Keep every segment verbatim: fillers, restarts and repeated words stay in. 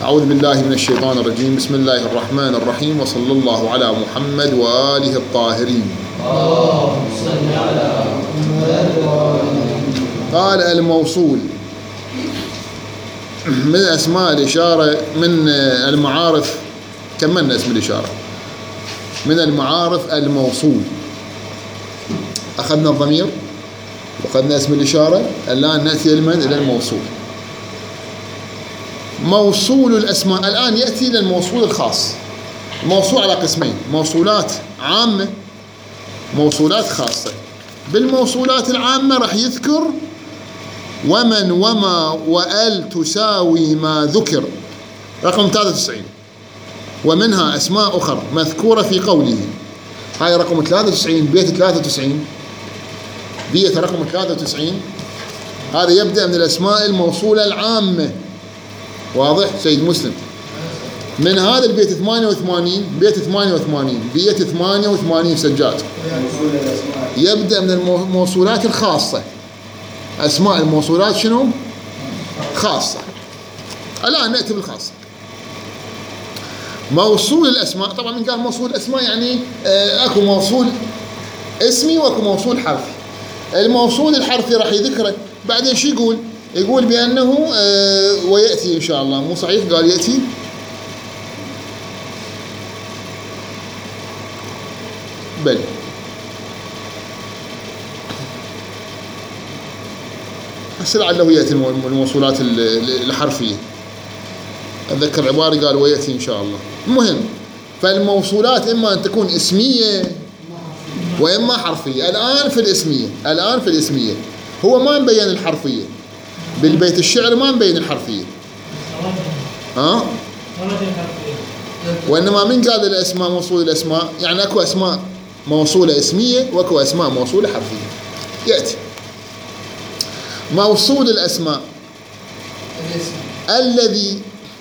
أعوذ بالله من الشيطان الرجيم. بسم الله الرحمن الرحيم، وصلى الله على محمد وآله الطاهرين. قال الموصول من أسماء الإشارة، من المعارف. كملنا اسم الإشارة. من المعارف الموصول. أخذنا الضمير وأخذنا اسم الإشارة، الآن نأتي لمن؟ إلى الموصول. موصول الأسماء الآن يأتي إلى الموصول الخاص. الموصول على قسمين: موصولات عامة، موصولات خاصة. بالموصولات العامة راح يذكر ومن وما وأل تساوي ما ذكر، رقم ثلاثة وتسعين. ومنها أسماء أخرى مذكورة في قوله. هاي رقم ثلاثة وتسعين، بيت ثلاثة وتسعين، بيت رقم ثلاثة وتسعين. هذا يبدأ من الأسماء الموصولة العامة. واضح سيد مسلم؟ من هذا البيت ثمانية وثمانين، بيت ثمانية وثمانين، بيت ثمانية وثمانين سجاد، يبدأ من الموصولات الخاصة. أسماء الموصولات شنو؟ خاصة. الآن نأتي بالخاصة. موصول الأسماء، طبعا من قال موصول الأسماء يعني آه أكو موصول اسمي وأكو موصول حرفي. الموصول الحرفي راح يذكره بعدين. شو يقول؟ يقول بأنه آه ويأتي إن شاء الله. مو صحيح قال يأتي؟ بل هسه لعله يأتي الموصولات الحرفية. أتذكر عبارة قال ويأتي إن شاء الله. المهم، فالموصولات إما أن تكون اسمية وإما حرفية. الآن في الاسمية، الآن في الاسمية هو ما مبين الحرفية. بالبيت الشعر ما مبين الحرفية. ها؟ وإنما من قال الأسماء موصول الأسماء؟ يعني أكو أسماء موصولة اسمية وأكو أسماء موصولة حرفية. يأتي موصول الأسماء الذي،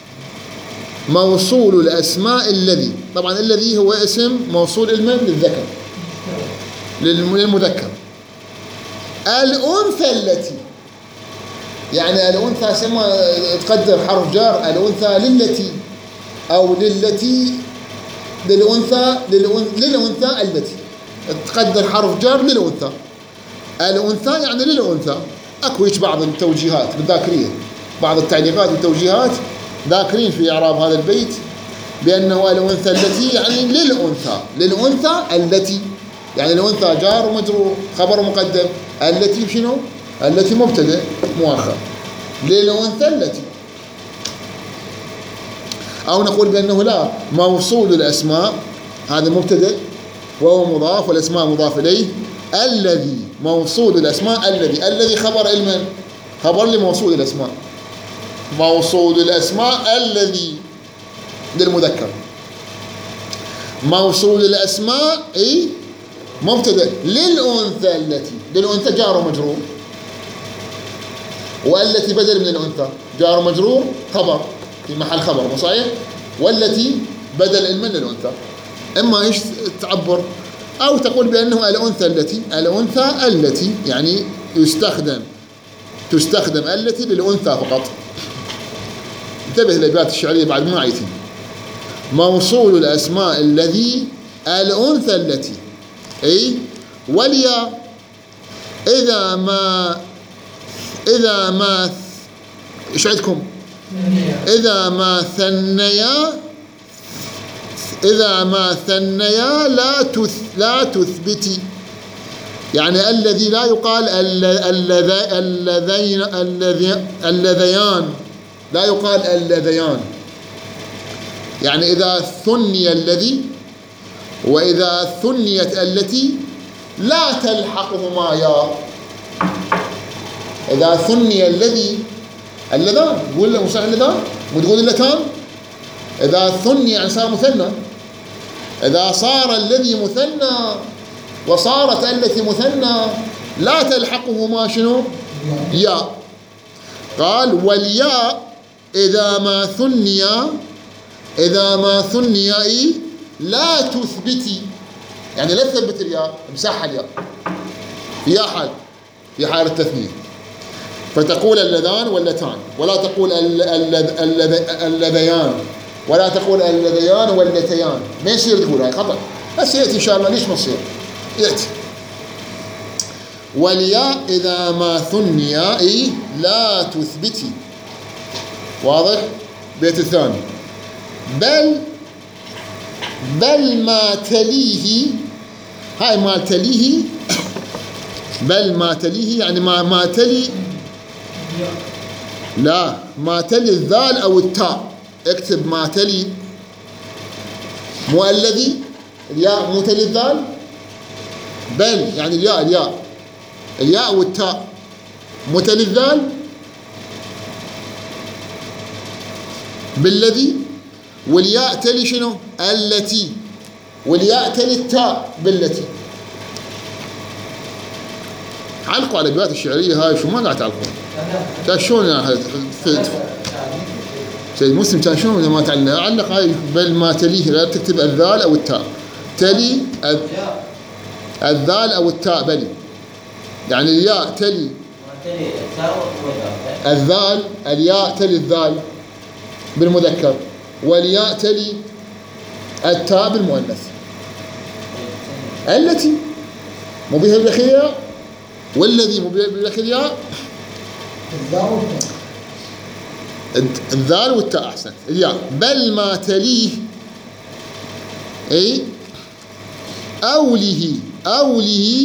موصول الأسماء الذي، طبعا الذي هو اسم موصول المن للذكر، للمذكر. الأنثى التي، يعني الأنثى سما تقدر حرف جار. الأنثى للتي، أو للتي للأنثى للأنثى التي تقدر حرف جار للأنثى. الأنثى يعني للأنثى. أكو هيك بعض التوجيهات بالذاكرية، بعض التعليقات والتوجيهات ذاكرين في إعراب هذا البيت بأنه الأنثى التي يعني للأنثى، للأنثى التي يعني الأنثى جار ومجرور، خبر مقدم. التي شنو؟ التي مبتدأ مؤخر. للأنثى التي. أو نقول بأنه لا، موصول الأسماء هذا مبتدأ وهو مضاف والأسماء مضاف إليه. الذي، موصول الأسماء الذي، الذي خبر المن؟ خبر لموصول الأسماء. موصول الأسماء الذي للمذكر. موصول الأسماء أي مبتدأ للأنثى التي، للأنثى جار ومجرور، والتي بدل من الأنثى جار ومجرور خبر في محل خبر. مو صحيح؟ والتي بدل المن للأنثى. إما إيش تعبر؟ أو تقول بأنه الأنثى التي، الأنثى التي يعني يستخدم، تستخدم التي للأنثى فقط. انتبه للأبيات الشعرية بعد ما عيتي. موصول الأسماء الذي الأنثى التي، أي والياء إذا ما إذا ما إيش عندكم؟ إذا ما ثنيا، إذا ما ثنيا لا تث لا تثبتي. يعني الذي لا يقال اللذين اللذيان، لا يقال اللذيان. يعني إذا ثني الذي وإذا ثنيت التي لا تلحقهما يا. إذا ثني الذي، اللذان، تقول له مصحح اللذان، وتقول اللتان. إذا ثني يعني صار مثنى. إذا صار الذي مثنى وصارت التي مثنى لا تلحقهما شنو؟ يا. قال والياء إذا ما ثني، إذا ما ثني إيه لا تثبتي، يعني لا تثبت الياء، امسحها الياء في حال، في حال التثنية. فتقول اللذان واللتان، ولا تقول اللذيان، ولا تقول اللذيان واللتيان، ما يصير تقول هاي خطأ، بس يأتي إن شاء الله. ليش ما يصير؟ يأتي. والياء إذا ما ثنيا إيه لا تثبتي. واضح؟ بيت الثاني. بل بل ما تليه، هاي ما تليه، بل ما تليه يعني ما ما تلي، لا ما تلي الذال أو التاء. اكتب ما تلي، مو الذي، الياء مو تلي الذال. بل يعني الياء الياء الياء والتاء مو تلي الذال. بالذي، والياء تلي شنو؟ التي، والياء تلي التاء بالتي. علقوا على الابيات الشعريه هاي، شو ما قاعد تعلقون؟ كان شلون يعني سيد مسلم كان شلون ما تعلق؟ علق هاي بل ما تليه، لا تكتب الذال او التاء، تلي الذال او التاء بل، يعني الياء تلي الذال، الياء تلي الذال بالمذكر، والياء تلي التاء بالمؤنث. التي مو بها بالأخير، والذي مو بها بالأخير، الذال والتاء أحسن، الياء. بل ما تليه أي أوله أوله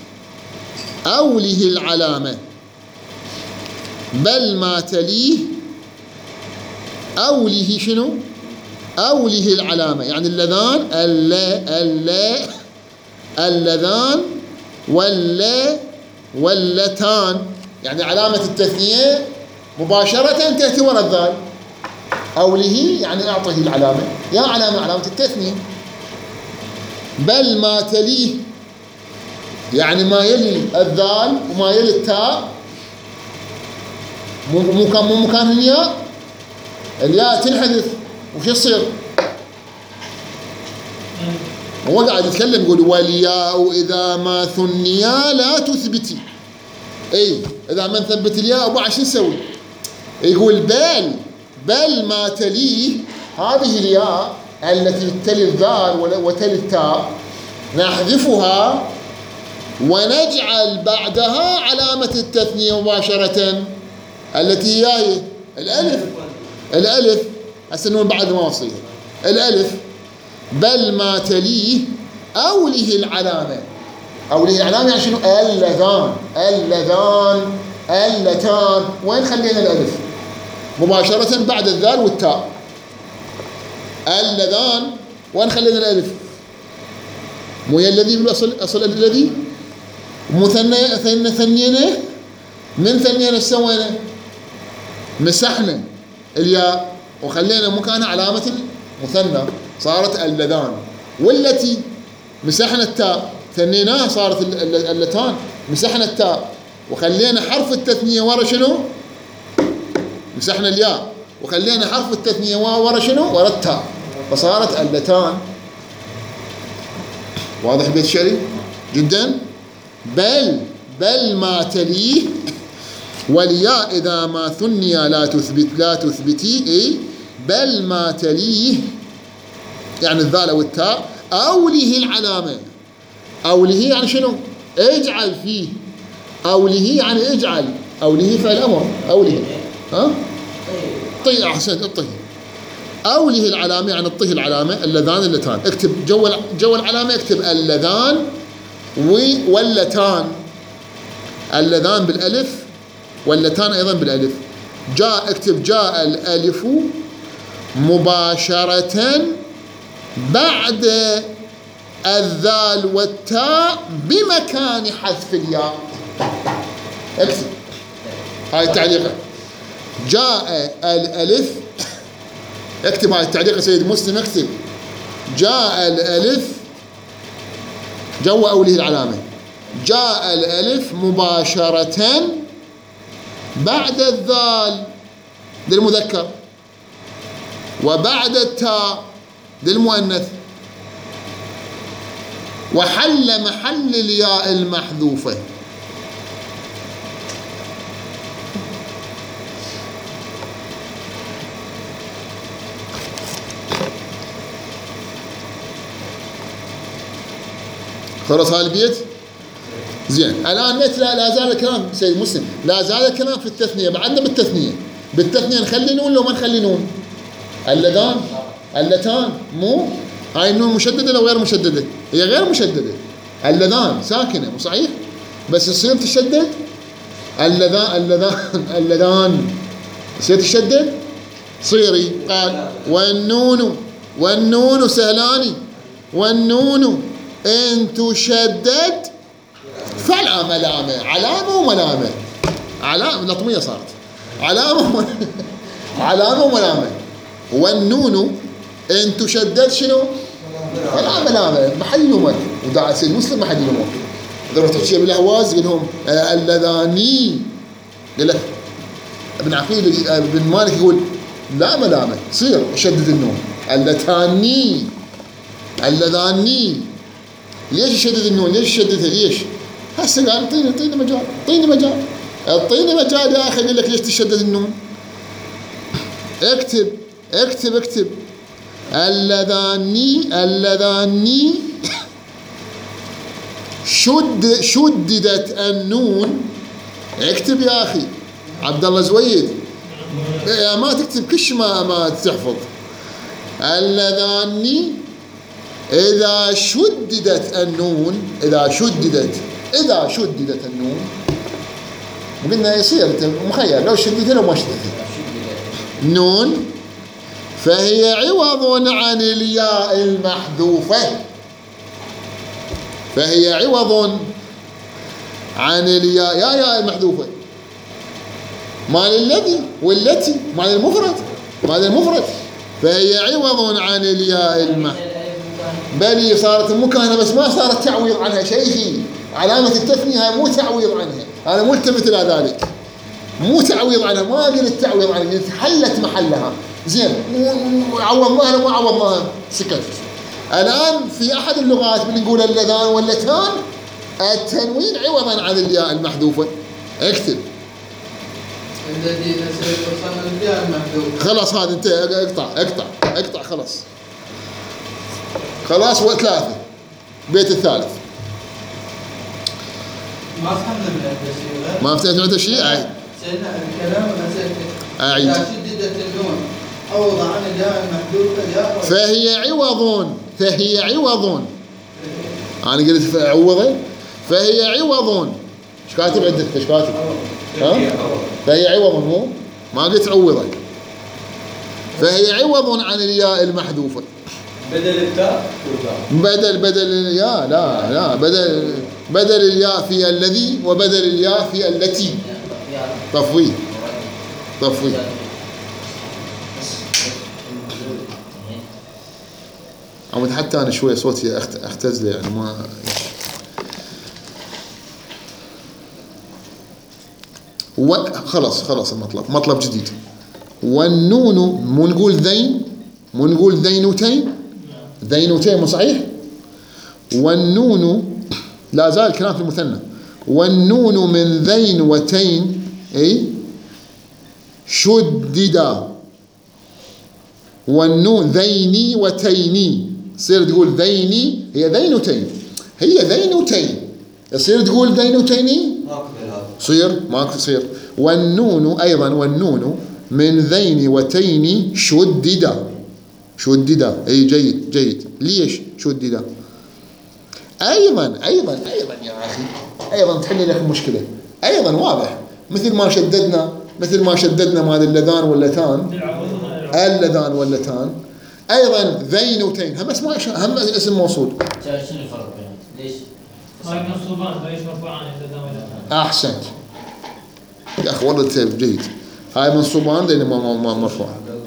أوله العلامة، بل ما تليه أوله شنو؟ أوله العلامة، يعني اللذان اللا اللا اللذان واللا واللتان، يعني علامة التثنية مباشرة تأتي وراء الذال. أوله يعني أعطه العلامة، يا علامة علامة التثنية. بل ما تليه يعني ما يلي الذال وما يلي التاء، مو كان مو مكان الياء، الياء تنحذف وش يصير؟ هو قاعد يتكلم يقول والياء إذا ما ثنيا لا تثبتي. أي إذا ما نثبت الياء أبو شو نسوي؟ يقول بل بل ما تليه هذه الياء التي تلي الذال وتلي التاء نحذفها ونجعل بعدها علامة التثنية مباشرة التي هي الألف. الألف هسه النون بعد ما وصيها الألف. بل ما تليه أوله العلامة، أوله العلامة يعني شنو؟ اللذان اللذان اللتان، وين خلينا الألف؟ مباشرة بعد الذال والتاء. اللذان وين خلينا الألف؟ مو هي الذي بالأصل، أصل الذي مثنى ثنينا، من ثنينا سوينا مسحنا الياء وخلينا مكانها علامة المثنى صارت اللذان، والتي مسحنا التاء ثنيناها صارت اللتان، مسحنا التاء وخلينا حرف التثنية ورا شنو؟ مسحنا الياء وخلينا حرف التثنية ورا شنو؟ ورا التاء، فصارت اللتان. واضح بيت الشعري جدا؟ بل بل ما تليه والياء إذا ما ثني لا تثبت لا تثبتي إيه؟ بل ما تليه يعني الذال أو التاء أوله العلامة. أوله يعني شنو؟ اجعل فيه، أوله يعني اجعل، أوله فعل أمر، أوله ها؟ طي أحسن الطي. أوله العلامة يعني الطه العلامة، اللذان اللتان. اكتب جو جو العلامة، اكتب اللذان واللتان، اللذان بالألف واللتان أيضا بالألف. جاء اكتب جاء الألف مباشرة بعد الذال والتاء بمكان حذف الياء. اكتب هاي التعليقة، جاء الألف، اكتب هاي التعليقة سيد مسلم، اكتب جاء الألف جو أوله العلامة، جاء الألف مباشرة بعد الذال للمذكر وبعد التاء للمؤنث، وحل محل الياء المحذوفة. خلص هذا البيت زين. الآن لا لا زال الكلام سيد مسلم، لا زال الكلام في التثنية، بعدنا بالتثنية. بالتثنية نخلي نون لو ما نخلي نون؟ اللذان اللتان، مو هاي النون مشددة لو غير مشددة؟ هي غير مشددة، اللذان ساكنة مو صحيح؟ بس تصير تشدد اللذان اللذان اللذان تصير تشدد صيري. قال والنون والنون سهلاني، والنون إن تشدد فلا ملامة، علامة وملامة، علامة لطمية صارت، علامة علامة وملامة. والنون إن تشدد شنو؟ فلا ملامة، محل لومك. وداعي سيد مسلم محل لومك. إذا رحت تحكي بالأهواز يقول لهم اللذاني، يقول لك ابن عقيل ابن مالك يقول لا ملامة، صير يشدد النون. اللتاني اللذاني، ليش يشدد النون؟ ليش يشددها؟ ليش؟ هسه قال اعطيني اعطيني مجال، اعطيني مجال، اعطيني مجال يا اخي. اقول لك ليش تشدد النون؟ اكتب اكتب اكتب اللذاني اللذاني شد شددت النون. اكتب يا اخي عبد الله زويد، يا ما تكتب كش ما ما تحفظ. اللذاني إذا شددت النون، إذا شددت إذا شددت النون، قلنا يصير أنت مخير لو شددت لو ما شددت نون، فهي عوض عن الياء المحذوفة، فهي عوض عن الياء يا ياء المحذوفة مال الذي والتي مال المفرد، مال المفرد، فهي عوض عن الياء المحذوفة. بل صارت مكانها بس ما صارت تعويض عنها شيخي. علامة التثنية هاي مو تعويض عنها، أنا ملتفت إلى ذلك، مو تعويض عنها، ما قلت تعويض عنها، قلت حلت محلها. زين عوضناها ما عوضناها سكت. الآن في أحد اللغات بنقول اللذان واللتان التنوين عوضا عن الياء المحذوفة. اكتب الذي وصلنا الياء المحذوفة. خلاص هذا انت اقطع اقطع اقطع خلاص خلاص. وثلاثة بيت الثالث ما فهمنا من هذا الشيء، ما فهمت من هذا الشيء. أعيد سألنا الكلام ونسيت. أعيد. إذا شددت النون عوض عن الياء المحذوفة ياء، فهي عوض فهي عوض أنا قلت عوضي، فهي عوض. ايش كاتب عندك؟ ايش كاتب؟ ها؟ فهي عوض مو ما قلت عوضي. فهي عوض عن الياء المحذوفة. بدل التاء بدل بدل الياء لا لا بدل بدل الياء في الذي وبدل الياء في التي. تفويض تفويض. عمود حتى أنا شوية صوتي أختزله يعني ما و... خلاص خلاص المطلب مطلب جديد. والنون مو نقول ذين، مو نقول ذينتين، ذينتين مو صحيح؟ والنون لا زال الكلام في المثنى. والنون من ذين وتين اي شددا. والنون ذيني وتيني، تصير تقول ذيني هي ذينتين، هي ذينتين، يصير تقول ذينتيني صير ما تصير. والنون أيضا والنون من ذين وتين شددا. شددا اي جيد جيد. ليش شددا؟ ايضا ايضا ايضا يا اخي ايضا تحل لك المشكله. ايضا واضح مثل ما شددنا مثل ما شددنا مال اللذان واللتان، اللذان واللتان ايضا ذينتين هم اسماء هم اسم موصول. شنو الفرق بينهم؟ ليش؟ هاي منصوبان ليش مرفوعان اللذان واللتان؟ احسنت يا اخي والله جيد. هاي منصوبان لان ما مرفوع.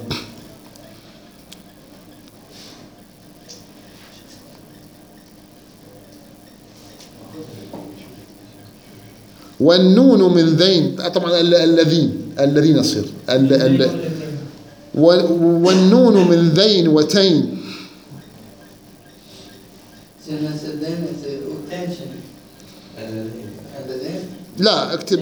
والنون من ذين طبعا الذين الذين يصير والنون من ذين وتين. لا اكتب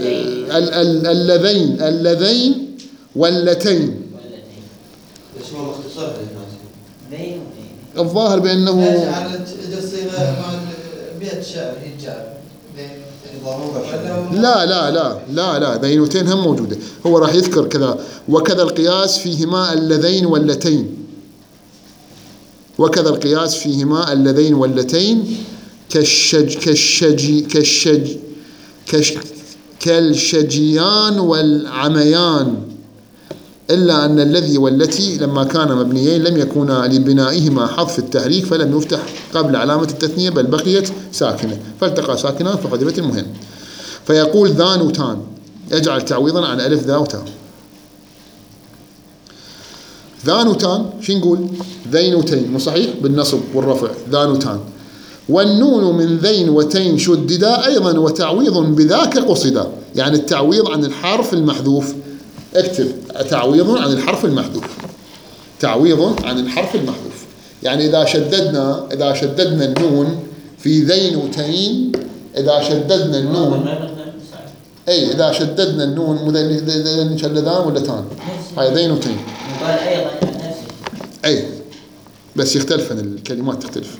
اللذين اللذين واللتين. ايش هو مختصر الظاهر بانه اذا الصيغه بيت شعر هجاب بين ضرورة لا لا لا لا لا ذينتين هم موجودة. هو راح يذكر كذا وكذا القياس فيهما اللذين واللتين، وكذا القياس فيهما اللذين واللتين كالشج كالشج كالشج كش كالشجيان والعميان، إلا أن الذي والتي لما كان مبنيين لم يكونا لبنائهما حذف التحريك فلم يفتح قبل علامة التثنية بل بقيت ساكنة فالتقى ساكنان فحذفت المهم. فيقول ذان وتان، يجعل تعويضا عن ألف ذا وتان. ذان وتان شو نقول؟ ذين وتين، مو صحيح؟ بالنصب والرفع ذان وتان. والنون من ذين وتين شددا أيضا وتعويض بذاك قصدا، يعني التعويض عن الحرف المحذوف. اكتب تعويض عن الحرف المحذوف، تعويض عن الحرف المحذوف. يعني إذا شددنا إذا شددنا النون في ذين وتين، إذا شددنا النون أي إذا شددنا النون مذين شددان ولا تان؟ هاي ذين وتين. قال أيضا نفسه. أي بس يختلفن الكلمات تختلف.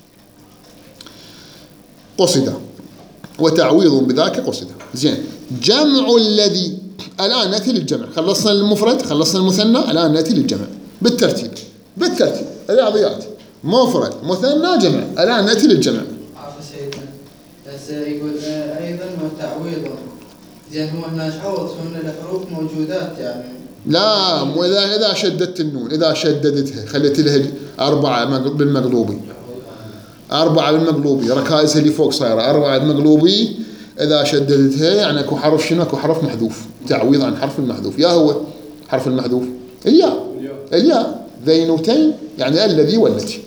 قصدا وتعويض بذاك قصدا. زين. جمع الذي، الآن نأتي للجمع. خلصنا المفرد، خلصنا المثنى، الآن نأتي للجمع بالترتيب بالترتيب. الرياضيات مفرد مثنى جمع، الآن نأتي للجمع. عفوا سيدنا، بس يقول أيضا وتعويضا. زين هو هنا عوض فمن الحروف موجودات يعني. لا مو إذا إذا شددت النون، إذا شددتها خليت لها أربعة بالمقلوبي، أربعة بالمقلوبي، ركائزها اللي فوق صايرة أربعة بالمقلوبي. إذا شددتها يعني أكو حرف شنو؟ أكو حرف محذوف، تعويض عن حرف المحذوف. يا هو حرف المحذوف الياء، الياء ذينتين يعني الذي والتي.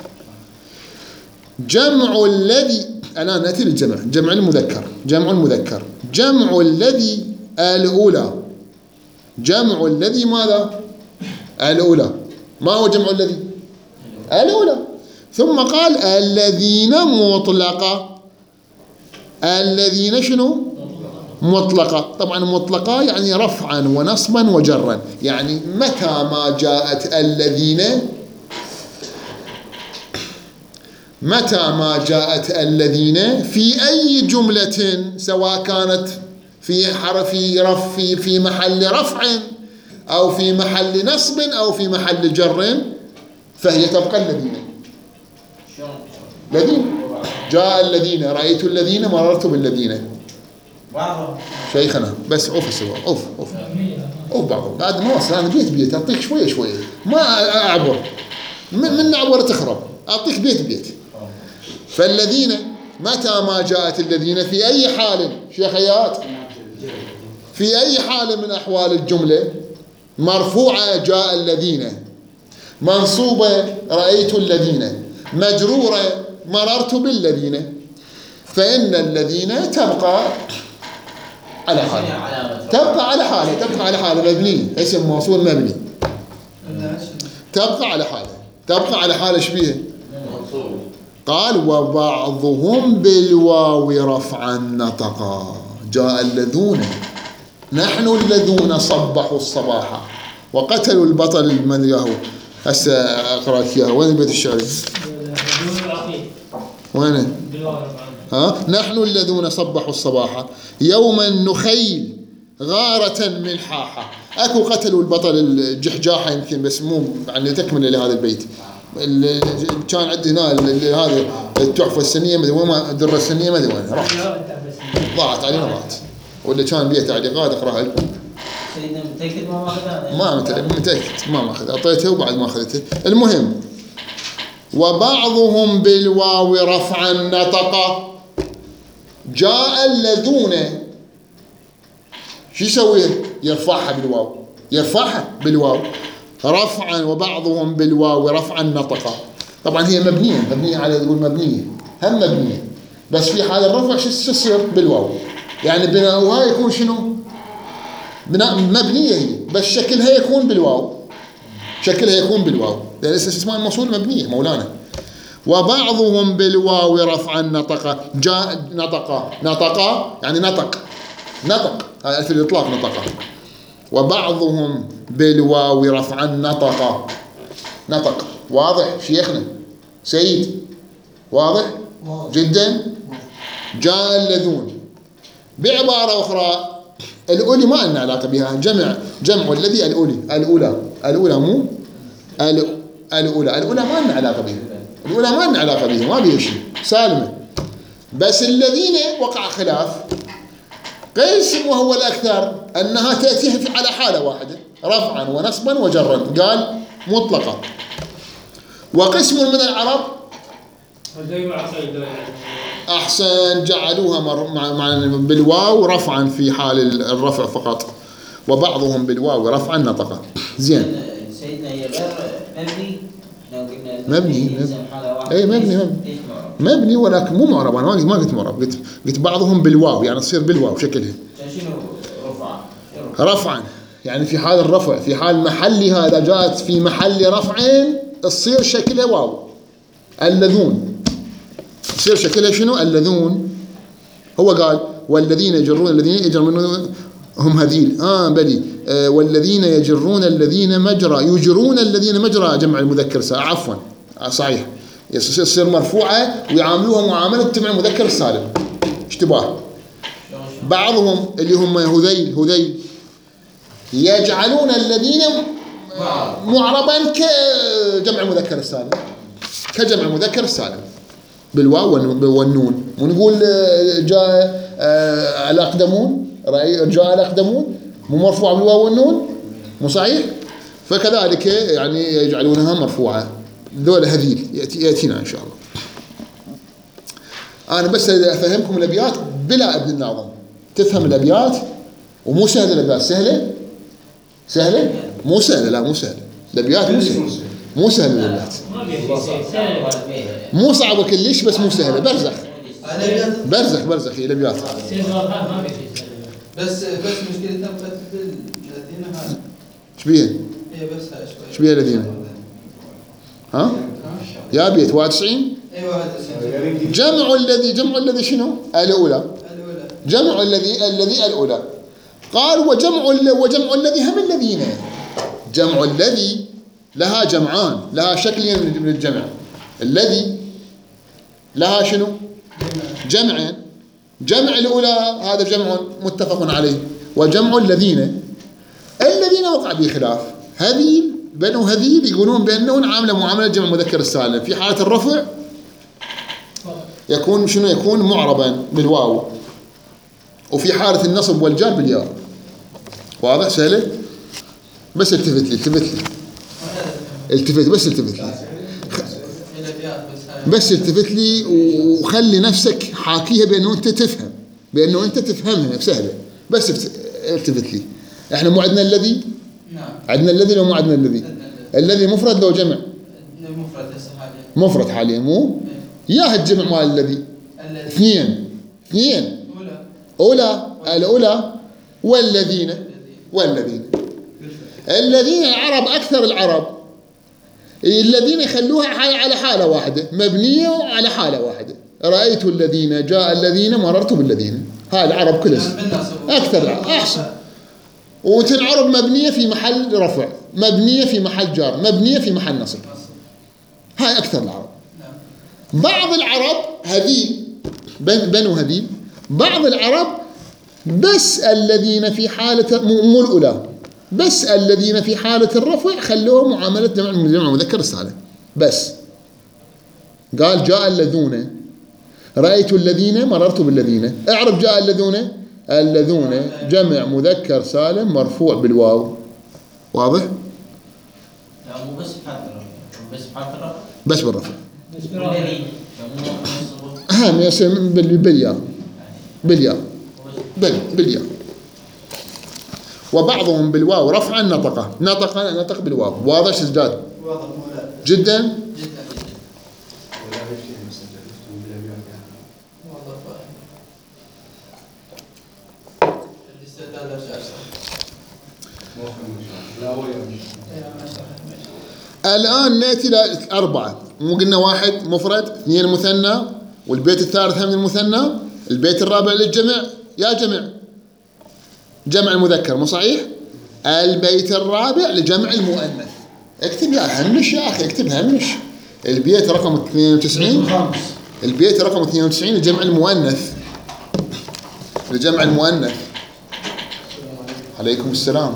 جمع الذي، الآن نأتي للجمع. جمع المذكر، جمع المذكر. جمع الذي الأولى، جمع الذي ماذا؟ الأولى. ما هو جمع الذي؟ الأولى. ثم قال الذين مطلقة، الذين شنو؟ مطلقة. طبعا مطلقة يعني رفعا ونصبا وجرا. يعني متى ما جاءت الذين، متى ما جاءت الذين في أي جملة، سواء كانت في حرف رف في, في محل رفع أو في محل نصب أو في محل جر، فهي تبقى الذين. الذين جاء الذين، رأيت الذين، مررت بالذين. شيخنا بس عوف سوا، عوف عوف عوف بعضهم. هذا ما وصل، أنا بيت بيت أعطيك شوية شوية، ما أعبر من من أعبر تخرب، أعطيك بيت بيت. فالذين متى ما جاءت الذين في أي حال شيخيات، في أي حال من أحوال الجملة، مرفوعة جاء الذين، منصوبة رأيت الذين، مجرورة مررت بالذين، فإن الذين تبقى على حالة، تبقى على حالة، تبقى على حالة مبني، اسم موصول مبني، تبقى على حالة، تبقى على حالة شبيهة. قال وبعضهم بالواو رفعا نطقا. جاء الذون، نحن الذين صبحوا الصباح وقتلوا البطل المدري هو. هسه اقرا لك اياها. وين بيت الشعر؟ وين؟ ها؟ نحن الذين صبحوا الصباح يوما نخيل غارة ملحاحة. اكو قتلوا البطل الجحجاحة يمكن، بس مو يعني تكمل لهذا البيت. كان عندي هنا هذا التحفة السنية مدري وين، الدرة السنية مدري وين راحت، ضاعت علينا ضاعت. ولا كان بيها تعليقات اقراها لكم. سيدنا متأكد ما ماخذها؟ ما متأكد ما ماخذ، اعطيته وبعد ما اخذته. المهم وبعضهم بالواو رفعا نطق. جاء الذون شو يسوي؟ يرفعها بالواو، يرفعها بالواو رفعا. وبعضهم بالواو رفعا نطق. طبعا هي مبنية، مبنية على يقول مبنية، هم مبنية، بس في حال الرفع شو يصير؟ بالواو. يعني بناؤها يكون شنو؟ بناء مبنية هي، بس شكلها يكون بالواو، شكلها يكون بالواو، لأن اسمها الموصول مبنية مولانا. وبعضهم بالواو رفعا نطق. جاء نطق، نطق يعني نطق، نطق هذا ألف الإطلاق نطق. وبعضهم بالواو رفعا نطق، نطق. واضح شيخنا سيد؟ واضح؟ جدا. جاء الذون. بعبارة أخرى الأولي ما لنا علاقة بها، جمع جمع الذي الأولي الأولى الأولى مو الأولى الأولى الأولى ما لنا علاقة بها، الأولى ما لنا علاقة بها، ما بها شيء سالمة. بس الذين وقع خلاف قسم وهو الأكثر أنها تأتي على حالة واحدة رفعا ونصبا وجرا، قال مطلقة. وقسم من العرب أحسن جعلوها مع مع بالواو رفعا في حال الرفع فقط، وبعضهم بالواو رفعا نطقا. زين. سيدنا هي غير مبني، لو قلنا مبني اي مبني مبني مبني ولكن مو معرب. انا ما قلت معرب، قلت قلت بعضهم بالواو يعني تصير بالواو شكلها. شنو رفعا؟ رفعا يعني في حال الرفع، في حال محلها اذا جاءت في محل رفع تصير شكلها واو. اللذون تصير شكلها شنو؟ اللذون. هو قال والذين يجرون الذين يجرون هم هذيل اه بلي آه والذين يجرون الذين مجرى يجرون الذين مجرى جمع المذكر سالم. عفوا آه صحيح يصير مرفوعه ويعاملوها معامله جمع المذكر السالم. اشتباه. بعضهم اللي هم هذيل هذيل يجعلون الذين معربا كجمع المذكر السالم، كجمع المذكر السالم بالواو والنون. ونقول جاء الأقدمون، جاء الأقدمون مو مرفوع بالواو والنون مو صحيح؟ فكذلك يعني يجعلونها مرفوعة. ذول هذيل يأتينا إن شاء الله. أنا بس أفهمكم الأبيات بلا ابن الناظم، تفهم الأبيات. ومو سهلة الأبيات، سهلة سهلة مو سهلة، لا مو سهلة الأبيات، مو سهلة مو سهلة الأبيات، مو صعبة كلش بس مو سهلة. برزخ برزخ برزخ هي الأبيات. بس بس مشكلتنا في الذين هذا. ايش بيها؟ هي بس هاي شوي. ايش بيها الذين؟ ها؟ يا بيت واحد وتسعين؟ اي واحد وتسعين. جمع الذي جمع الذي شنو؟ الأولى. الأولى. جمع الذي الذي الأولى. قال وجمع وجمع الذي هم الذين. جمع الذي لها جمعان، لها شكلين من الجمع. الذي لها شنو؟ جمعين. جمع الأولى هذا جمع متفق عليه، وجمع الذين الذين وقع به خلاف. هذيل بنو هذيل يقولون بأنه عامله معاملة جمع مذكر السالم. في حالة الرفع يكون شنو؟ يكون معربا بالواو، وفي حالة النصب والجر بالياء. واضح؟ سهلة؟ بس التفت لي التفت لي التفت بس التفت لي بس التفت لي وخلي نفسك حاكيها بأنه أنت تفهم، بأنه أنت تفهمها سهلة. بس التفت لي. إحنا مو عندنا الذي؟ نعم. عندنا الذي لو مو عندنا الذي؟ الذي مفرد لو جمع؟ مفرد هسه حاليا. مفرد حاليا مو؟ يا الجمع مال الذي؟ اثنين اثنين. أولى الأولى والذين والذين الذين العرب أكثر العرب الذين يخلوها على حالة واحدة مبنية على حالة واحدة. رأيت الذين جاء الذين مررت بالذين. هاي العرب كلها أكثر العرب أحسن. وتنعرب مبنية في محل رفع، مبنية في محل جار، مبنية في محل نصب. هاي أكثر العرب. بعض العرب هذيل بنو هذيل، بعض العرب بس الذين في حالة مو الأولى، بس الذين في حالة الرفع خلوه معاملة جمع جمع مذكر السالم بس. قال جاء الذين، رأيت الذين مررت بالذين. اعرف جاء الذين، الذين جمع مذكر سالم مرفوع بالواو. واضح؟ لا مو بس بحالة الرفع، بس بحالة الرفع بس بالرفع. بس بالرفع. أهم يصير بالياء بالياء بل بالياء. وبعضهم بالواو رفعا نطقه نطق نطق بالواو. واضح سجاد؟ واضح مولانا. جدا جدا واضح. الاستعداد ارجع الآن نأتي إلى أربعة. مو قلنا واحد مفرد، اثنين مثنى، والبيت الثالث هم المثنى، البيت الرابع للجمع. يا جمع جمع المذكر مو صحيح؟ البيت الرابع لجمع المؤنث. اكتب يا همش يا أخي، اكتب همش. البيت رقم اثنين وتسعين البيت رقم اثنين وتسعين لجمع المؤنث، لجمع المؤنث. عليكم السلام.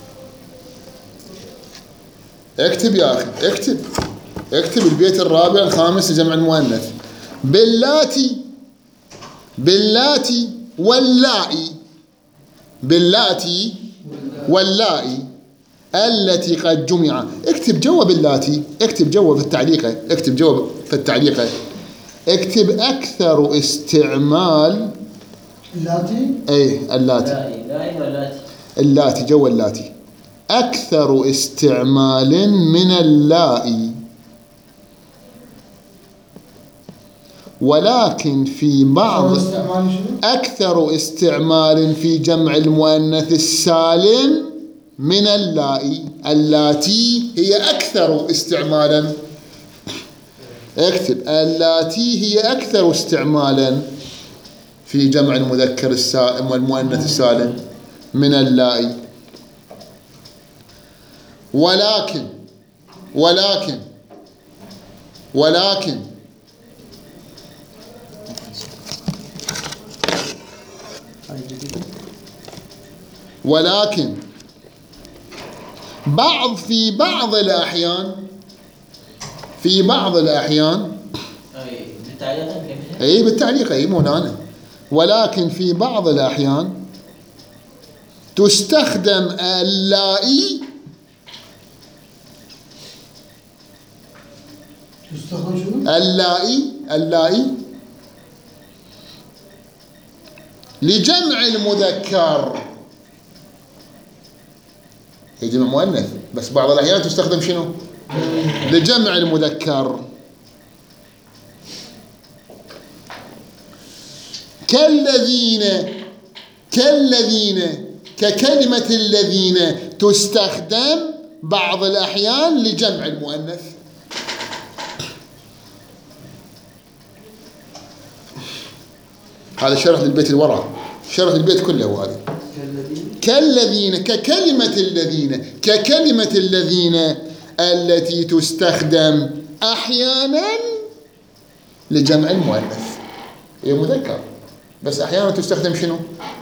اكتب يا أخي، اكتب اكتب البيت الرابع الخامس لجمع المؤنث. باللاتي، باللاتي واللائي، باللاتي واللائي التي قد جمع. اكتب جواب اللاتي، اكتب جواب في التعليقة، اكتب جواب في التعليقة، اكتب أكثر استعمال اللاتي. اي اللاتي، لائي لائي واللاتي. اللاتي جو اللاتي. أكثر استعمال من اللائي، ولكن في بعض أكثر استعمال في جمع المؤنث السالم من اللائي. اللاتي هي أكثر استعمالا، اكتب اللاتي هي أكثر استعمالا في جمع المذكر السالم والمؤنث السالم من اللائي. ولكن ولكن ولكن ولكن بعض في بعض الأحيان، في بعض الأحيان أي بالتعليق كيف؟ أي بالتعليق أي مولانا. ولكن في بعض الأحيان تستخدم اللائي، تستخدم شنو؟ اللائي اللائي لجمع المذكر. هي جمع مؤنث بس بعض الأحيان تستخدم شنو؟ لجمع المذكر. كالذين، كالذين ككلمة الذين تستخدم بعض الأحيان لجمع المؤنث. هذا شرح للبيت اللي وراء، شرح البيت كله هذا. كالذين ككلمة الذين، ككلمة الذين التي تستخدم أحيانا لجمع المؤنث. هي مذكر بس أحيانا تستخدم شنو؟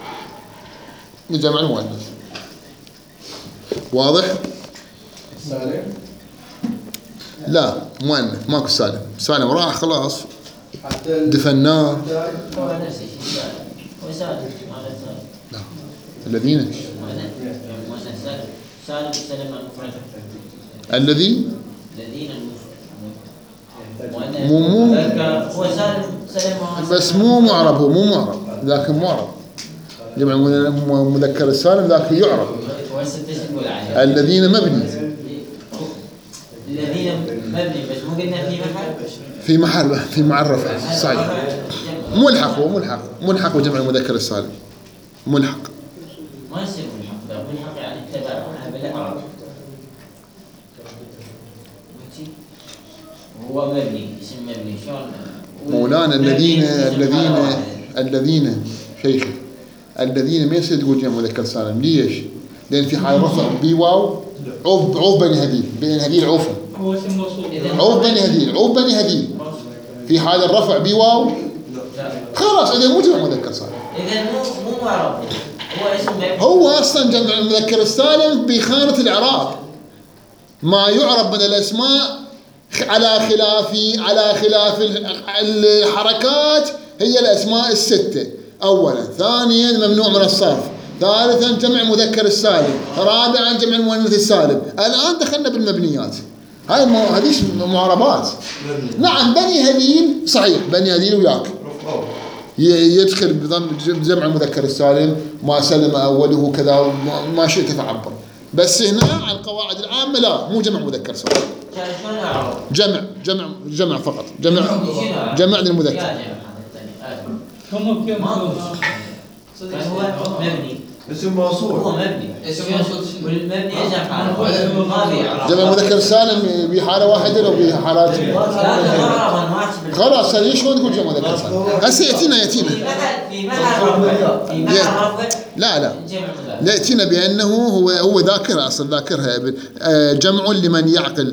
لجمع المؤنث. واضح؟ سالم؟ لا مؤنث ماكو سالم، سالم راح خلاص حتى دفناه. هو نفس الشيء سالم، هو سالم هذا سالم. لا الذين مؤنث سالم، سالم سلم المفرد. الذي الذين مو مو هو سالم سلم بس مو معرب، هو مو معرب لكن معرب. جمع مذكر السالم ذاك يعرب. الذين مبني، الذين مبني بس مو قلنا في محل، في محل في معرفة صحيح. ملحق، هو ملحق، ملحق وجمع المذكر السالم ملحق. ما يصير ملحق، ملحق يعني تبع بالأعراب. هو مبني، اسم مبني شلون؟ مولانا الذين الذين الذين شيخي الذين ما يصير تقول جمع مذكر سالم. ليش؟ لأن في حال رفع بي واو عوف عوف بني هذيل، بني هذيل عوفا. هو اسم موصول. عوف بني هذيل، عوف بني هذيل. في حال الرفع بي واو خلاص إذا مو جمع مذكر سالم. إذا مو مو معرب، هو اسم مبني. هو أصلا جمع المذكر السالم بخانة الإعراب. ما يعرب من الأسماء على خلاف على خلاف الحركات هي الأسماء الستة. أولا، ثانيا ممنوع من الصرف، ثالثا جمع مذكر السالم، رابعا جمع المؤنث السالم. الآن دخلنا بالمبنيات. هاي مو هذيش معربات. نعم بني هذيل صحيح، بني هذيل وياك يدخل بضم جمع المذكر السالم، ما سلم أوله كذا ما شئت فعبر. بس هنا على القواعد العامة لا، مو جمع مذكر سالم. شلون أعرب؟ جمع جمع جمع فقط، جمع جمع للمذكر. هم كيف هو مبني، اسم موصول. هو مبني، اسم موصول. والمبني ايش حاله؟ ما في جمع مذكر سالم بحالة واحدة لو بحالات خلاص. هذه شلون تقول جمع مذكر سالم؟ هسه يأتينا يأتينا في محل في محل رفع، في محل رفع لا لا جمع مذكر. لا يأتينا بأنه هو هو ذاكرة أصلا ذاكرها. جمع لمن يعقل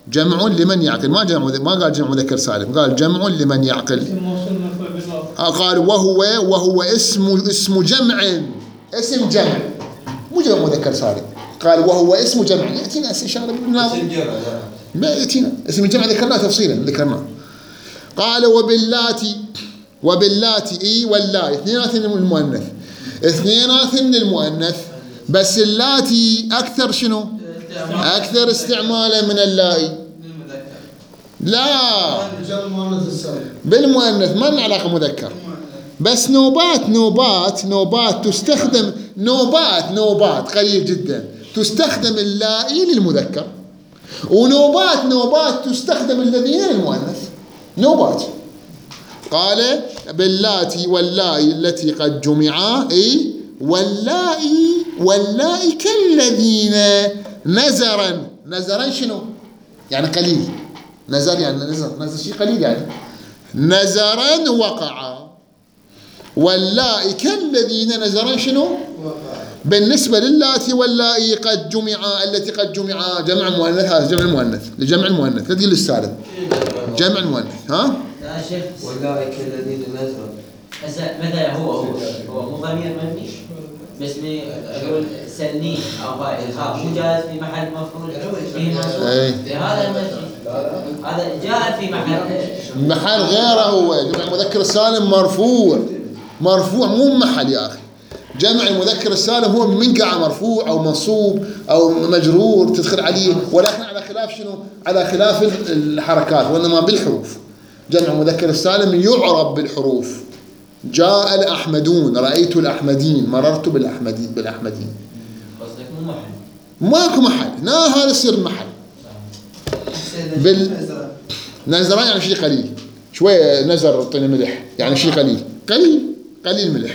جمع لمن يعقل، ما جمع ما قال جمع مذكر سالم، قال جمع لمن يعقل. اسم موصول مرفوع بالواو. قال وهو وهو اسم اسم جمع، اسم جمع مو جمع مذكر سالم. قال وهو اسم جمع، ياتينا استشاره بالناظر. اسم جمع ما ياتينا اسم الجمع ذكرناه تفصيلا ذكرناه. قال وباللاتي، وباللاتي اي واللائي اثنينات من المؤنث، اثنينات من المؤنث، بس اللاتي اكثر شنو؟ اكثر استعمالا من اللائي. لا رجال المؤنث السالم. بالمؤنث ما لنا علاقه مذكر، بس نوبات نوبات نوبات تستخدم، نوبات نوبات قليل جدا تستخدم اللائي للمذكر، ونوبات نوبات تستخدم الذين للمؤنث، نوبات. قال باللاتي واللائي التي قد جمعا، اي واللائي واللائي كالذين نزرا، نزرا شنو؟ يعني قليل، نزر يعني نزر، نزر شيء قليل يعني، نزرا وقعا، واللائي كالذين نزرا شنو؟ بالنسبة للاتي واللائي قد جمعا، التي قد جمعا جمع مؤنث، هذا جمع المؤنث، لجمع المؤنث، لا تقول للسالم، جمع المؤنث. ها؟ لا شيخ أولئك الذين نزلوا. هسه مثلا هو هو هو مو ضمير مبني، بس اقول سني او فاعل خاف مو جاءت في محل مفعول به منصوب. هذا المسجد هذا جاء في محل محل غيره، هو جمع المذكر السالم مرفوع، مرفوع مو محل يا اخي. جمع المذكر السالم هو من قاع مرفوع او منصوب او مجرور تدخل عليه، ولكن على خلاف شنو؟ على خلاف الحركات، وانما بالحروف. جمع المذكر السالم يعرب بالحروف. جاء الأحمدون، رأيت الأحمدين، مررت بالأحمدين بالأحمدين. قصدك مو محل؟ ماكو محل، لا هذا يصير المحل. بال نزران يعني شيء قليل، شوية نزر طين ملح يعني شيء قليل، قليل قليل ملح.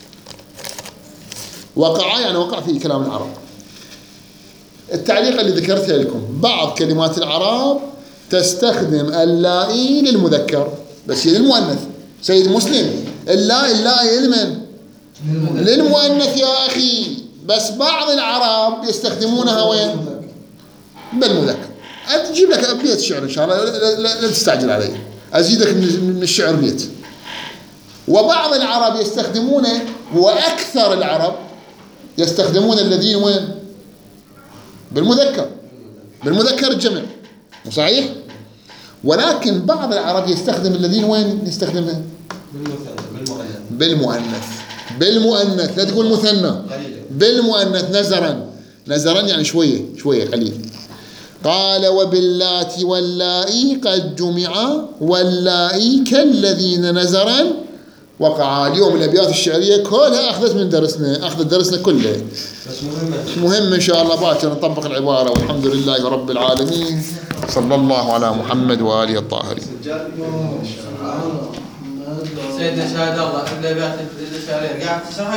وقع يعني وقع في كلام العرب. التعليق اللي ذكرتها لكم، بعض كلمات العرب تستخدم اللائي للمذكر بس هي للمؤنث. سيد مسلم اللائي اللائي لمن؟ للمؤنث يا أخي، بس بعض العرب يستخدمونها وين؟ بالمذكر. أجيب لك أبيات شعر إن شاء الله، لا, لا, لا تستعجل علي، أزيدك من الشعر بيت. وبعض العرب يستخدمونه، وأكثر العرب يستخدمون الذين وين؟ بالمذكر، بالمذكر الجمع، صحيح؟ ولكن بعض العرب يستخدم الذين وين يستخدمها؟ بالمؤنث، بالمؤنث، لا تقول مثنى، بالمؤنث. نزرا، نزرا يعني شوية شوية قليل. قال وباللاتي واللائي قد جمعا، واللائي كالذين نزرا وقعا. اليوم الأبيات الشعرية كلها أخذت من درسنا، أخذت درسنا كله، بس مهمة مهم إن شاء الله باكر نطبق العبارة. والحمد لله رب العالمين، صلى الله على محمد وآله الطاهرين. سيدنا شهد الله الأبيات الشعرية قاعد تشرح